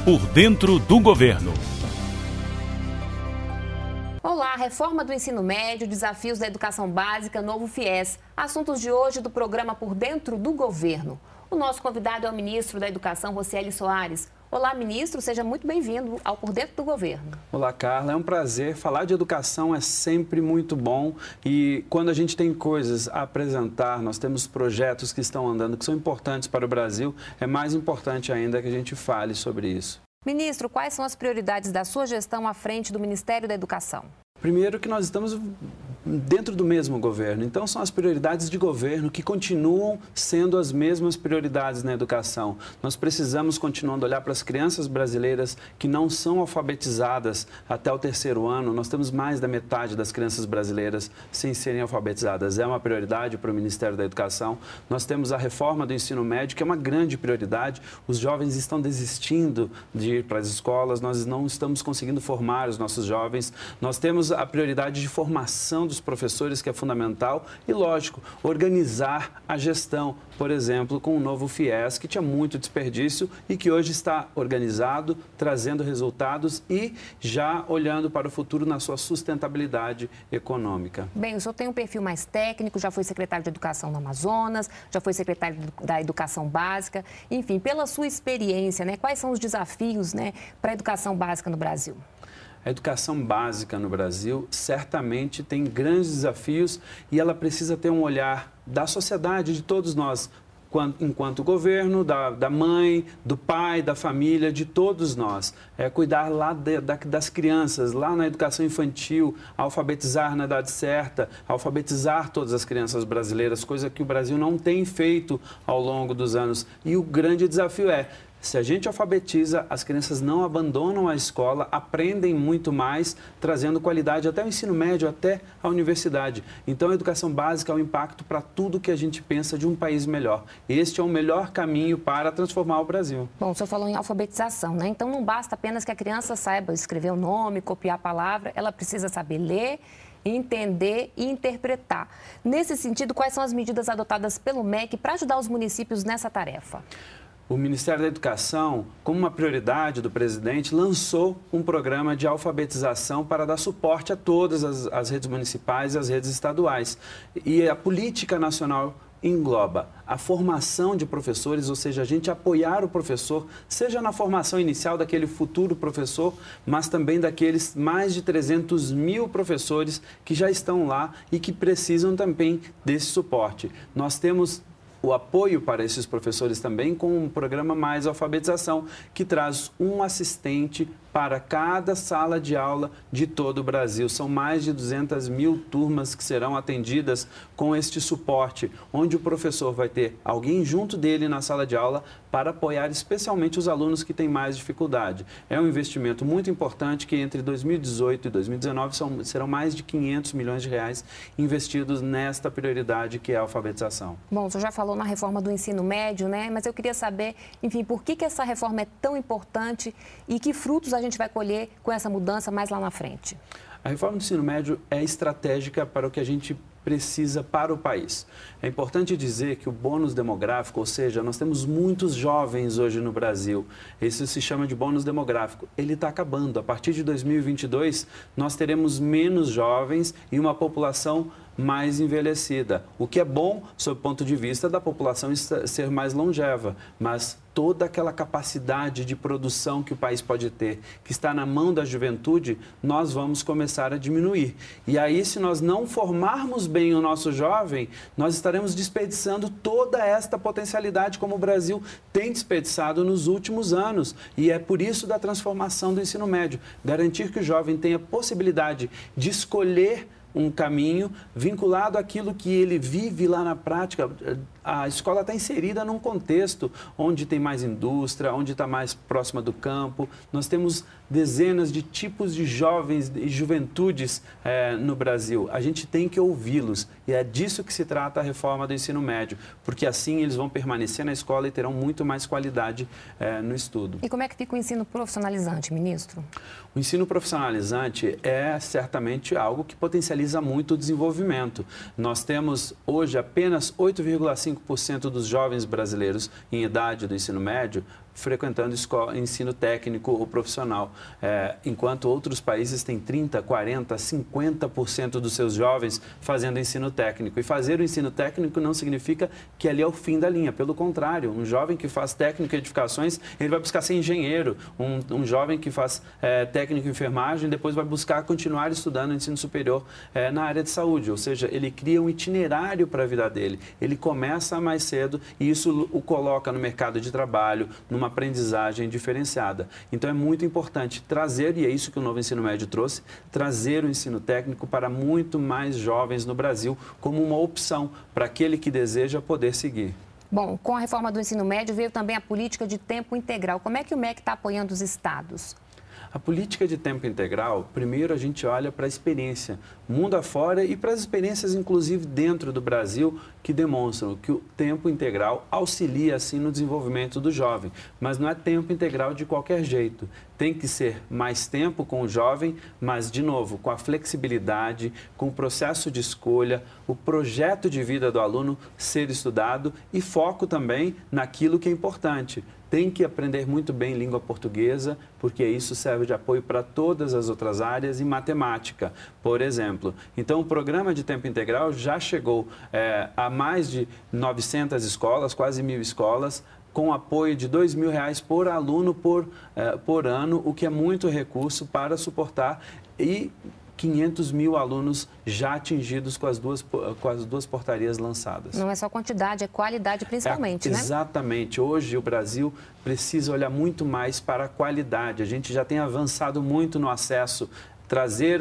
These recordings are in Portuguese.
Por dentro do governo. Olá, reforma do ensino médio, desafios da educação básica, novo FIES. Assuntos de hoje do programa Por Dentro do Governo. O nosso convidado é o ministro da Educação, Rocieli Soares. Olá, ministro, seja muito bem-vindo ao Por Dentro do Governo. Olá, Carla, é um prazer. Falar de educação é sempre muito bom e quando a gente tem coisas a apresentar, nós temos projetos que estão andando, que são importantes para o Brasil, é mais importante ainda que a gente fale sobre isso. Ministro, quais são as prioridades da sua gestão à frente do Ministério da Educação? Primeiro que nós estamos dentro do mesmo governo, então são as prioridades de governo que continuam sendo as mesmas prioridades na educação. Nós precisamos continuando olhar para as crianças brasileiras que não são alfabetizadas até o 3º ano. Nós temos mais da metade das crianças brasileiras sem serem alfabetizadas. É uma prioridade para o Ministério da Educação. Nós temos a reforma do ensino médio, que é uma grande prioridade. Os jovens estão desistindo de ir para as escolas, nós não estamos conseguindo formar os nossos jovens. Nós temos a prioridade de formação dos professores, que é fundamental, e, lógico, organizar a gestão, por exemplo, com o novo FIES, que tinha muito desperdício e que hoje está organizado, trazendo resultados e já olhando para o futuro na sua sustentabilidade econômica. Bem, o senhor tem um perfil mais técnico, já foi secretário de Educação no Amazonas, já foi secretário da Educação Básica, enfim, pela sua experiência, quais são os desafios, para a educação básica no Brasil? A educação básica no Brasil certamente tem grandes desafios e ela precisa ter um olhar da sociedade, de todos nós, enquanto governo, da mãe, do pai, da família, de todos nós. Cuidar lá das crianças, lá na educação infantil, alfabetizar na idade certa, alfabetizar todas as crianças brasileiras, coisa que o Brasil não tem feito ao longo dos anos. E o grande desafio se a gente alfabetiza, as crianças não abandonam a escola, aprendem muito mais, trazendo qualidade até o ensino médio, até a universidade. Então, a educação básica é um impacto para tudo que a gente pensa de um país melhor. Este é o melhor caminho para transformar o Brasil. Bom, o senhor falou em alfabetização, Então, não basta apenas que a criança saiba escrever o nome, copiar a palavra, ela precisa saber ler, entender e interpretar. Nesse sentido, quais são as medidas adotadas pelo MEC para ajudar os municípios nessa tarefa? O Ministério da Educação, como uma prioridade do presidente, lançou um programa de alfabetização para dar suporte a todas as redes municipais e as redes estaduais. E a política nacional engloba a formação de professores, ou seja, a gente apoiar o professor, seja na formação inicial daquele futuro professor, mas também daqueles mais de 300 mil professores que já estão lá e que precisam também desse suporte. Nós temos o apoio para esses professores também com um programa Mais Alfabetização, que traz um assistente para cada sala de aula de todo o Brasil. São mais de 200 mil turmas que serão atendidas com este suporte, onde o professor vai ter alguém junto dele na sala de aula para apoiar especialmente os alunos que têm mais dificuldade. É um investimento muito importante que entre 2018 e 2019 serão mais de 500 milhões de reais investidos nesta prioridade que é a alfabetização. Bom, o senhor já falou na reforma do ensino médio, Mas eu queria saber, enfim, por que essa reforma é tão importante e que frutos a gente vai colher com essa mudança mais lá na frente? A reforma do ensino médio é estratégica para o que a gente precisa para o país. É importante dizer que o bônus demográfico, ou seja, nós temos muitos jovens hoje no Brasil. Isso se chama de bônus demográfico. Ele está acabando. A partir de 2022, nós teremos menos jovens e uma população mais envelhecida, o que é bom sob o ponto de vista da população ser mais longeva, mas toda aquela capacidade de produção que o país pode ter, que está na mão da juventude, nós vamos começar a diminuir. E aí, se nós não formarmos bem o nosso jovem, nós estaremos desperdiçando toda esta potencialidade como o Brasil tem desperdiçado nos últimos anos. E é por isso da transformação do ensino médio, garantir que o jovem tenha possibilidade de escolher um caminho vinculado àquilo que ele vive lá na prática. A escola está inserida num contexto onde tem mais indústria, onde está mais próxima do campo. Nós temos dezenas de tipos de jovens e juventudes no Brasil. A gente tem que ouvi-los e é disso que se trata a reforma do ensino médio, porque assim eles vão permanecer na escola e terão muito mais qualidade no estudo. E como é que fica o ensino profissionalizante, ministro? O ensino profissionalizante é certamente algo que potencializa muito o desenvolvimento. Nós temos hoje apenas 8,5% dos jovens brasileiros em idade do ensino médio frequentando ensino técnico ou profissional, enquanto outros países têm 30%, 40%, 50% dos seus jovens fazendo ensino técnico. E fazer o ensino técnico não significa que ali é o fim da linha, pelo contrário, um jovem que faz técnico em edificações, ele vai buscar ser engenheiro, um jovem que faz técnico em enfermagem, depois vai buscar continuar estudando ensino superior na área de saúde, ou seja, ele cria um itinerário para a vida dele, ele começa mais cedo e isso o coloca no mercado de trabalho, numa aprendizagem diferenciada. Então é muito importante trazer, e é isso que o novo ensino médio trouxe, trazer o ensino técnico para muito mais jovens no Brasil como uma opção para aquele que deseja poder seguir. Bom, com a reforma do ensino médio veio também a política de tempo integral. Como é que o MEC está apoiando os estados? A política de tempo integral, primeiro a gente olha para a experiência mundo afora e para as experiências, inclusive, dentro do Brasil, que demonstram que o tempo integral auxilia, assim, no desenvolvimento do jovem. Mas não é tempo integral de qualquer jeito. Tem que ser mais tempo com o jovem, mas, de novo, com a flexibilidade, com o processo de escolha, o projeto de vida do aluno ser estudado e foco também naquilo que é importante. Tem que aprender muito bem língua portuguesa, porque isso serve de apoio para todas as outras áreas, e matemática, por exemplo. Então, o programa de tempo integral já chegou a mais de 900 escolas, quase 1.000 escolas, com apoio de R$ 2.000 por aluno por ano, o que é muito recurso para suportar, e 500 mil alunos já atingidos com as duas portarias lançadas. Não é só quantidade, é qualidade principalmente, né? Exatamente. Hoje o Brasil precisa olhar muito mais para a qualidade. A gente já tem avançado muito no acesso. Trazer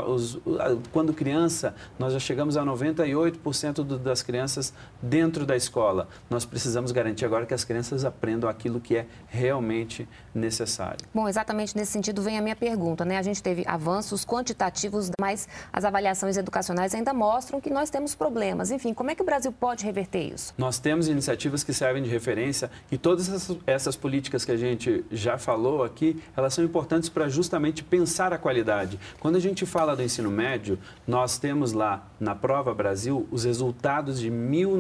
quando criança, nós já chegamos a 98% das crianças dentro da escola. Nós precisamos garantir agora que as crianças aprendam aquilo que é realmente necessário. Bom, exatamente nesse sentido vem a minha pergunta, né? A gente teve avanços quantitativos, mas as avaliações educacionais ainda mostram que nós temos problemas. Enfim, como é que o Brasil pode reverter isso? Nós temos iniciativas que servem de referência e todas essas políticas que a gente já falou aqui, elas são importantes para justamente pensar a qualidade. Quando a gente fala do ensino médio, nós temos lá na Prova Brasil os resultados de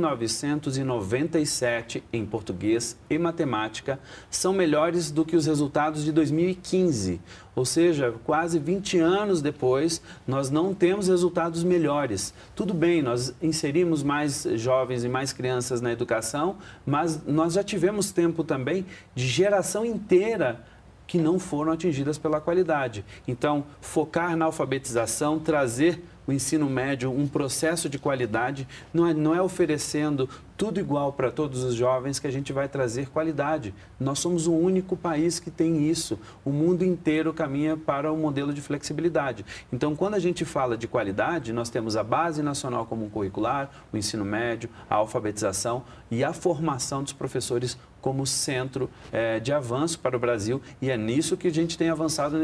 1997 em português e matemática são melhores do que os resultados de 2015. Ou seja, quase 20 anos depois, nós não temos resultados melhores. Tudo bem, nós inserimos mais jovens e mais crianças na educação, mas nós já tivemos tempo também de geração inteira que não foram atingidas pela qualidade. Então, focar na alfabetização, trazer o ensino médio um processo de qualidade, não é oferecendo tudo igual para todos os jovens que a gente vai trazer qualidade. Nós somos o único país que tem isso. O mundo inteiro caminha para um modelo de flexibilidade. Então, quando a gente fala de qualidade, nós temos a Base Nacional Comum Curricular, o ensino médio, a alfabetização e a formação dos professores como centro de avanço para o Brasil. E é nisso que a gente tem avançado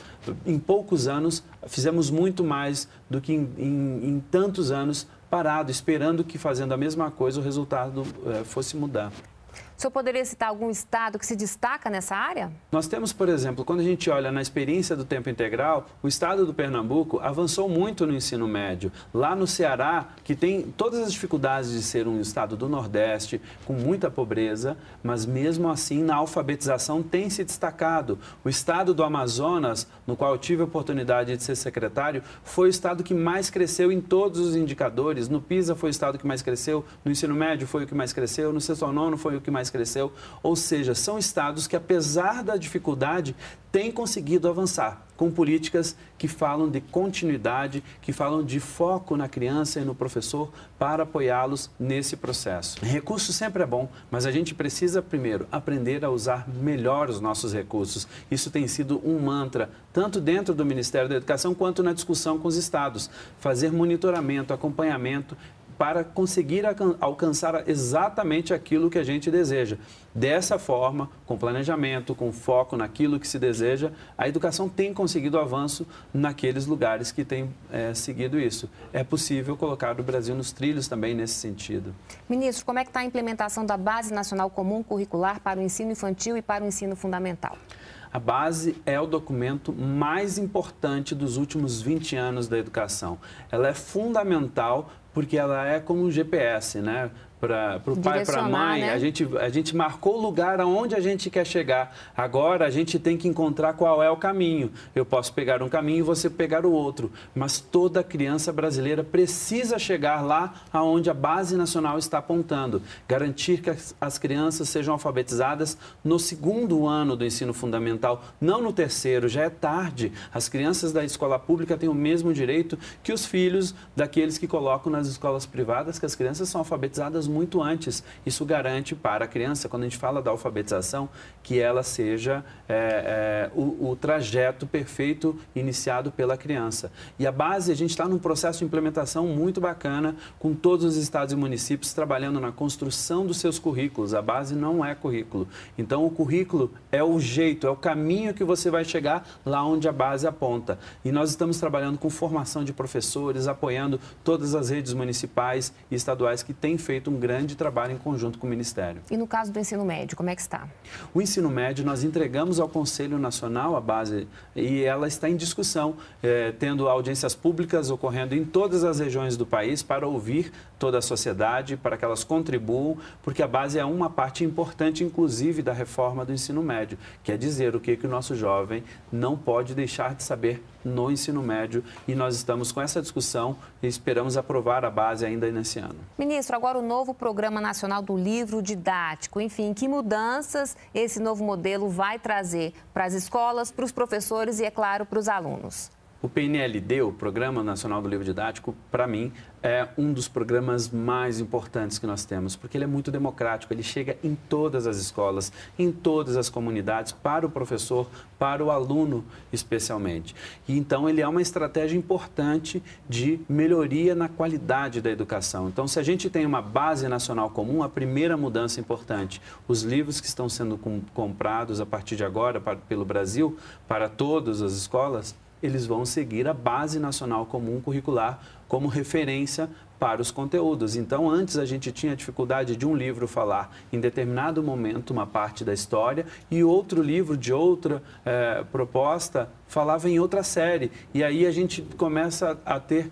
em poucos anos. Fizemos muito mais do que em tantos anos parado, esperando que fazendo a mesma coisa o resultado fosse mudar. O senhor poderia citar algum estado que se destaca nessa área? Nós temos, por exemplo, quando a gente olha na experiência do tempo integral, o estado do Pernambuco avançou muito no ensino médio. Lá no Ceará, que tem todas as dificuldades de ser um estado do Nordeste, com muita pobreza, mas mesmo assim na alfabetização tem se destacado. O estado do Amazonas, no qual eu tive a oportunidade de ser secretário, foi o estado que mais cresceu em todos os indicadores. No PISA foi o estado que mais cresceu, no ensino médio foi o que mais cresceu, no sexto ao nono foi o que mais cresceu, ou seja, são estados que, apesar da dificuldade, têm conseguido avançar com políticas que falam de continuidade, que falam de foco na criança e no professor para apoiá-los nesse processo. Recurso sempre é bom, mas a gente precisa, primeiro, aprender a usar melhor os nossos recursos. Isso tem sido um mantra, tanto dentro do Ministério da Educação quanto na discussão com os estados. Fazer monitoramento, acompanhamento, para conseguir alcançar exatamente aquilo que a gente deseja. Dessa forma, com planejamento, com foco naquilo que se deseja, a educação tem conseguido avanço naqueles lugares que têm seguido isso. É possível colocar o Brasil nos trilhos também nesse sentido. Ministro, como é que está a implementação da Base Nacional Comum Curricular para o ensino infantil e para o ensino fundamental? A base é o documento mais importante dos últimos 20 anos da educação. Ela é fundamental porque ela é como um GPS, né? o pai, para a mãe, né? a gente marcou o lugar aonde a gente quer chegar. Agora a gente tem que encontrar qual é o caminho. Eu posso pegar um caminho e você pegar o outro, mas toda criança brasileira precisa chegar lá aonde a Base Nacional está apontando. Garantir que as crianças sejam alfabetizadas no segundo ano do ensino fundamental, não no terceiro, já é tarde. As crianças da escola pública têm o mesmo direito que os filhos daqueles que colocam nas escolas privadas, que as crianças são alfabetizadas muito antes. Isso garante para a criança, quando a gente fala da alfabetização, que ela seja o trajeto perfeito iniciado pela criança. E a base, a gente está num processo de implementação muito bacana, com todos os estados e municípios trabalhando na construção dos seus currículos. A base não é currículo. Então, o currículo é o jeito, é o caminho que você vai chegar lá onde a base aponta. E nós estamos trabalhando com formação de professores, apoiando todas as redes municipais e estaduais que têm feito um grande trabalho em conjunto com o Ministério. E no caso do ensino médio, como é que está? O ensino médio, nós entregamos ao Conselho Nacional a base e ela está em discussão, tendo audiências públicas ocorrendo em todas as regiões do país para ouvir toda a sociedade, para que elas contribuam, porque a base é uma parte importante, inclusive, da reforma do ensino médio, quer dizer o que o nosso jovem não pode deixar de saber no ensino médio, e nós estamos com essa discussão e esperamos aprovar a base ainda nesse ano. Ministro, agora o novo Programa Nacional do Livro Didático, enfim, que mudanças esse novo modelo vai trazer para as escolas, para os professores e, é claro, para os alunos? O PNLD, o Programa Nacional do Livro Didático, para mim, é um dos programas mais importantes que nós temos, porque ele é muito democrático, ele chega em todas as escolas, em todas as comunidades, para o professor, para o aluno especialmente. E então ele é uma estratégia importante de melhoria na qualidade da educação. Então, se a gente tem uma base nacional comum, a primeira mudança importante, os livros que estão sendo comprados a partir de agora pelo Brasil, para todas as escolas, eles vão seguir a Base Nacional Comum Curricular como referência para os conteúdos. Então, antes a gente tinha dificuldade de um livro falar em determinado momento uma parte da história e outro livro de outra proposta falava em outra série. E aí a gente começa a ter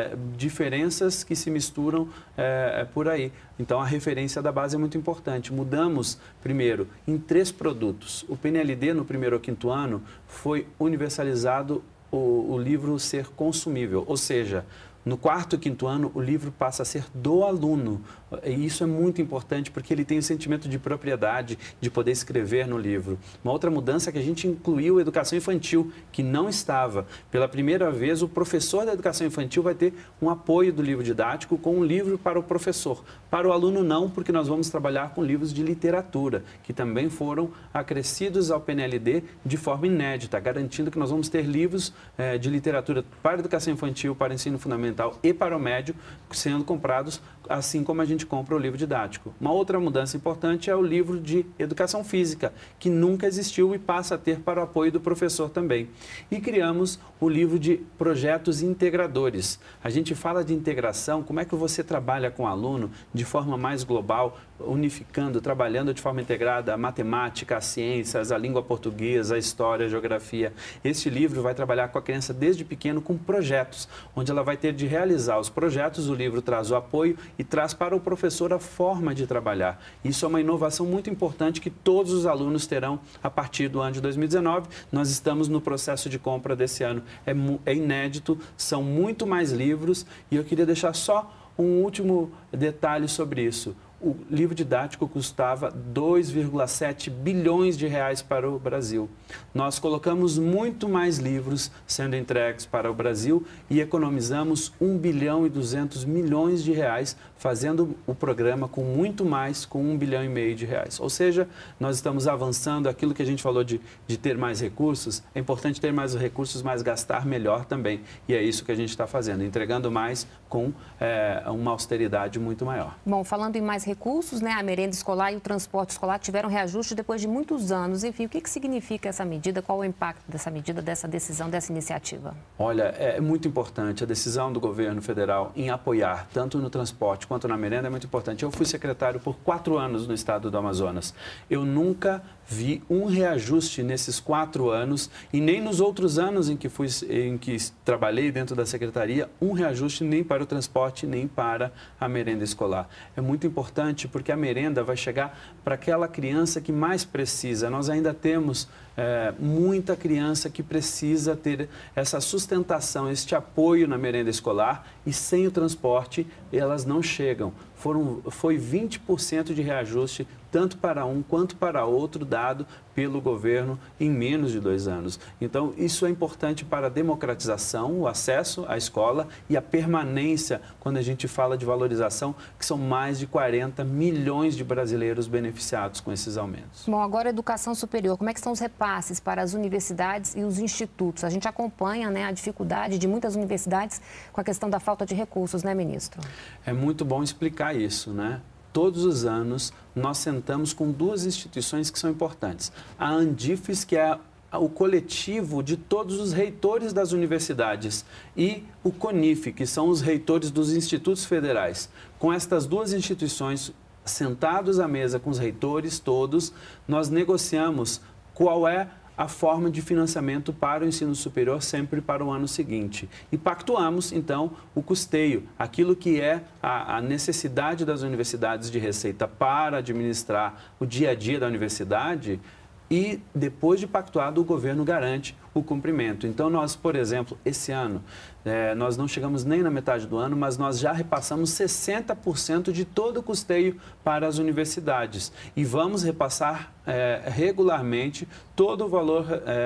diferenças que se misturam por aí. Então, a referência da base é muito importante. Mudamos, primeiro, em 3 produtos. O PNLD, no primeiro ao 5º ano, foi universalizado o livro ser consumível, ou seja, no 4º e 5º ano, o livro passa a ser do aluno. E isso é muito importante porque ele tem o sentimento de propriedade, de poder escrever no livro. Uma outra mudança é que a gente incluiu a educação infantil, que não estava. Pela primeira vez, o professor da educação infantil vai ter um apoio do livro didático com um livro para o professor. Para o aluno, não, porque nós vamos trabalhar com livros de literatura, que também foram acrescidos ao PNLD de forma inédita, garantindo que nós vamos ter livros de literatura para a educação infantil, para o ensino fundamental e para o médio, sendo comprados assim como a gente compra o livro didático. Uma outra mudança importante é o livro de educação física, que nunca existiu e passa a ter para o apoio do professor também. E criamos o livro de projetos integradores. A gente fala de integração, como é que você trabalha com o aluno de forma mais global, unificando, trabalhando de forma integrada a matemática, as ciências, a língua portuguesa, a história, a geografia. Este livro vai trabalhar com a criança desde pequeno com projetos, onde ela vai ter de realizar os projetos, o livro traz o apoio e traz para o professor a forma de trabalhar. Isso é uma inovação muito importante que todos os alunos terão a partir do ano de 2019. Nós estamos no processo de compra desse ano. É inédito, são muito mais livros e eu queria deixar só um último detalhe sobre isso. O livro didático custava 2,7 bilhões de reais para o Brasil. Nós colocamos muito mais livros sendo entregues para o Brasil e economizamos 1 bilhão e 200 milhões de reais fazendo o programa com muito mais, com 1 bilhão e meio de reais. Ou seja, nós estamos avançando aquilo que a gente falou de ter mais recursos. É importante ter mais recursos, mas gastar melhor também. E é isso que a gente está fazendo, entregando mais com uma austeridade muito maior. Bom, falando em mais recursos, né? A merenda escolar e o transporte escolar tiveram reajuste depois de muitos anos. Enfim, o que significa essa medida? Qual o impacto dessa medida, dessa decisão, dessa iniciativa? Olha, é muito importante a decisão do governo federal em apoiar, tanto no transporte quanto na merenda, é muito importante. Eu fui secretário por 4 anos no estado do Amazonas. Eu nunca vi um reajuste nesses 4 anos e nem nos outros anos em que trabalhei dentro da secretaria, um reajuste nem para o transporte, nem para a merenda escolar. É muito importante porque a merenda vai chegar para aquela criança que mais precisa. Nós ainda temos muita criança que precisa ter essa sustentação, este apoio na merenda escolar e sem o transporte elas não chegam. Foi 20% de reajuste, tanto para um quanto para outro, dado pelo governo em menos de 2 anos. Então, isso é importante para a democratização, o acesso à escola e a permanência, quando a gente fala de valorização, que são mais de 40 milhões de brasileiros beneficiados com esses aumentos. Bom, agora educação superior, como é que estão os repasses para as universidades e os institutos? A gente acompanha, né, a dificuldade de muitas universidades com a questão da falta de recursos, né, ministro? É muito bom explicar isso, né? Todos os anos, nós sentamos com 2 instituições que são importantes. A Andifes, que é o coletivo de todos os reitores das universidades, e o CONIF, que são os reitores dos institutos federais. Com estas 2 instituições, sentados à mesa com os reitores todos, nós negociamos qual é a forma de financiamento para o ensino superior sempre para o ano seguinte. E pactuamos, então, o custeio, aquilo que é a necessidade das universidades de receita para administrar o dia a dia da universidade e, depois de pactuado, o governo garante o cumprimento. Então, nós, por exemplo, esse ano, nós não chegamos nem na metade do ano, mas nós já repassamos 60% de todo o custeio para as universidades. E vamos repassar regularmente todo o valor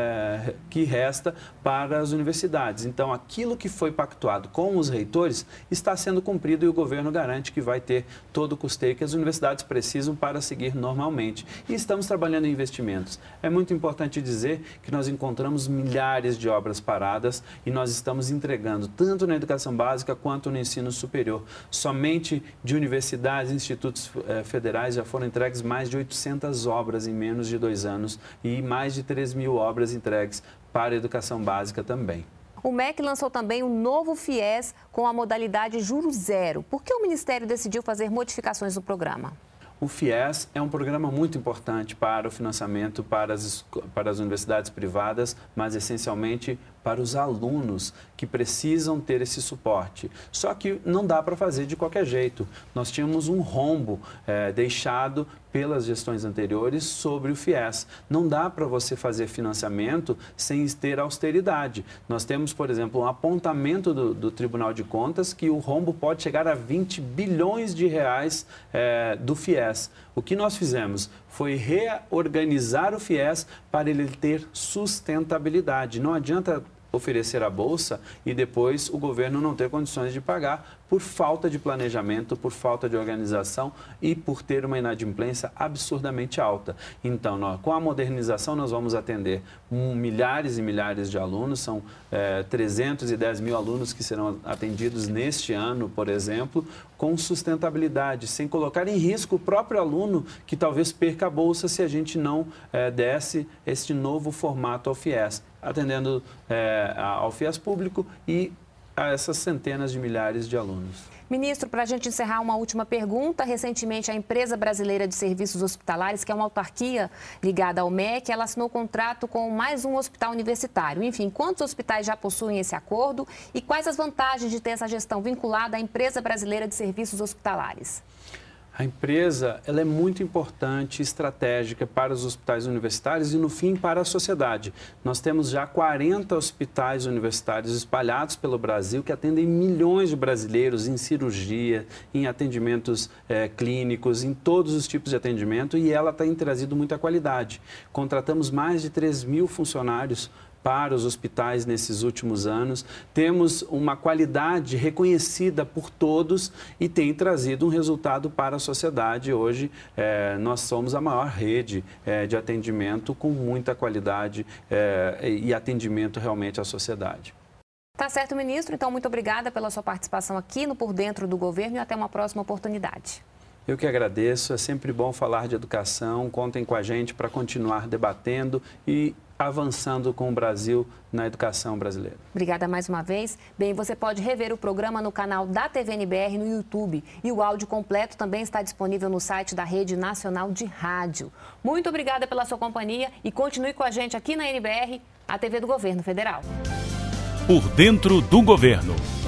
que resta para as universidades. Então, aquilo que foi pactuado com os reitores está sendo cumprido e o governo garante que vai ter todo o custeio que as universidades precisam para seguir normalmente. E estamos trabalhando em investimentos. É muito importante dizer que nós encontramos milhares de obras paradas e nós estamos entregando tanto na educação básica quanto no ensino superior. Somente de universidades e institutos federais já foram entregues mais de 800 obras em menos de 2 anos e mais de 3.000 obras entregues para a educação básica também. O MEC lançou também um novo FIES com a modalidade Juros Zero. Por que o Ministério decidiu fazer modificações no programa? O FIES é um programa muito importante para o financiamento para as universidades privadas, mas essencialmente para os alunos que precisam ter esse suporte. Só que não dá para fazer de qualquer jeito. Nós tínhamos um rombo deixado pelas gestões anteriores sobre o FIES. Não dá para você fazer financiamento sem ter austeridade. Nós temos, por exemplo, um apontamento do Tribunal de Contas que o rombo pode chegar a 20 bilhões de reais do FIES. O que nós fizemos foi reorganizar o FIES para ele ter sustentabilidade. Não adianta oferecer a bolsa e depois o governo não ter condições de pagar por falta de planejamento, por falta de organização e por ter uma inadimplência absurdamente alta. Então, com a modernização, nós vamos atender milhares e milhares de alunos, são 310 mil alunos que serão atendidos neste ano, por exemplo, com sustentabilidade, sem colocar em risco o próprio aluno que talvez perca a bolsa se a gente não desse este novo formato ao FIES, atendendo ao FIES público e a essas centenas de milhares de alunos. Ministro, para a gente encerrar, uma última pergunta. Recentemente, a Empresa Brasileira de Serviços Hospitalares, que é uma autarquia ligada ao MEC, ela assinou contrato com mais um hospital universitário. Enfim, quantos hospitais já possuem esse acordo e quais as vantagens de ter essa gestão vinculada à Empresa Brasileira de Serviços Hospitalares? A empresa ela é muito importante, estratégica para os hospitais universitários e, no fim, para a sociedade. Nós temos já 40 hospitais universitários espalhados pelo Brasil que atendem milhões de brasileiros em cirurgia, em atendimentos clínicos, em todos os tipos de atendimento, e ela tem trazido muita qualidade. Contratamos mais de 3.000 funcionários para os hospitais nesses últimos anos, temos uma qualidade reconhecida por todos e tem trazido um resultado para a sociedade. Hoje, nós somos a maior rede de atendimento com muita qualidade e atendimento realmente à sociedade. Tá certo, ministro. Então, muito obrigada pela sua participação aqui no Por Dentro do Governo e até uma próxima oportunidade. Eu que agradeço, é sempre bom falar de educação, contem com a gente para continuar debatendo e avançando com o Brasil na educação brasileira. Obrigada mais uma vez. Bem, você pode rever o programa no canal da TV NBR no YouTube e o áudio completo também está disponível no site da Rede Nacional de Rádio. Muito obrigada pela sua companhia e continue com a gente aqui na NBR, a TV do Governo Federal. Por Dentro do Governo.